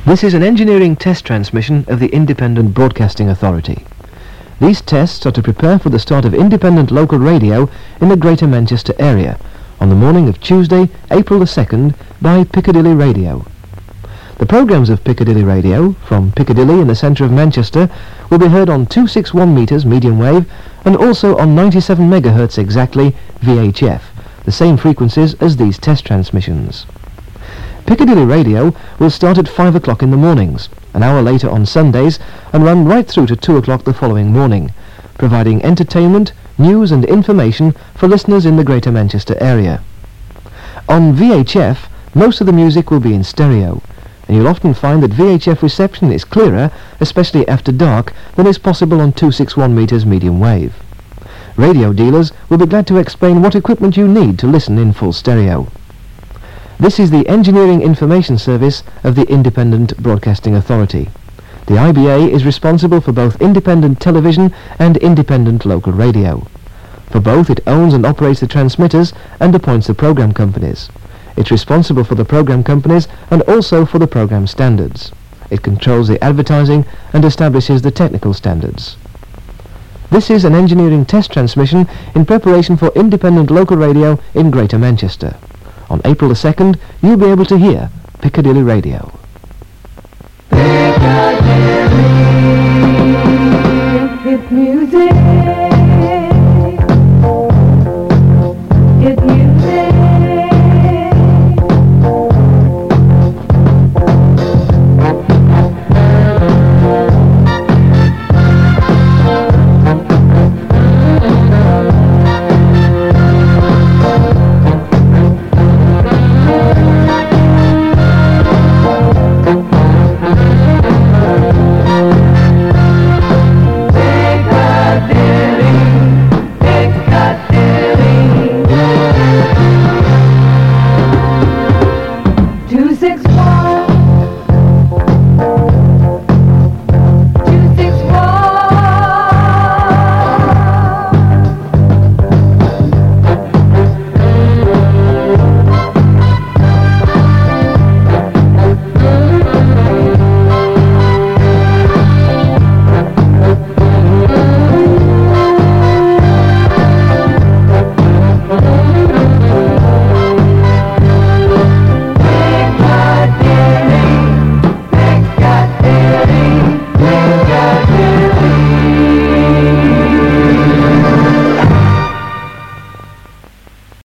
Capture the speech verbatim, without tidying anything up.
This is an engineering test transmission of the Independent Broadcasting Authority. These tests are to prepare for the start of independent local radio in the Greater Manchester area on the morning of Tuesday, April the second, by Piccadilly Radio. The programmes of Piccadilly Radio, from Piccadilly in the centre of Manchester, will be heard on two sixty-one metres medium wave and also on ninety-seven megahertz exactly V H F, the same frequencies as these test transmissions. Piccadilly Radio will start at five o'clock in the mornings, an hour later on Sundays, and run right through to two o'clock the following morning, providing entertainment, news and information for listeners in the Greater Manchester area. On V H F, most of the music will be in stereo, and you'll often find that V H F reception is clearer, especially after dark, than is possible on two sixty-one metres medium wave. Radio dealers will be glad to explain what equipment you need to listen in full stereo. This is the Engineering Information Service of the Independent Broadcasting Authority. The I B A is responsible for both independent television and independent local radio. For both, it owns and operates the transmitters and appoints the programme companies. It's responsible for the programme companies and also for the programme standards. It controls the advertising and establishes the technical standards. This is an engineering test transmission in preparation for independent local radio in Greater Manchester. On April the second, you'll be able to hear Piccadilly Radio. Piccadilly, it's music. It's music.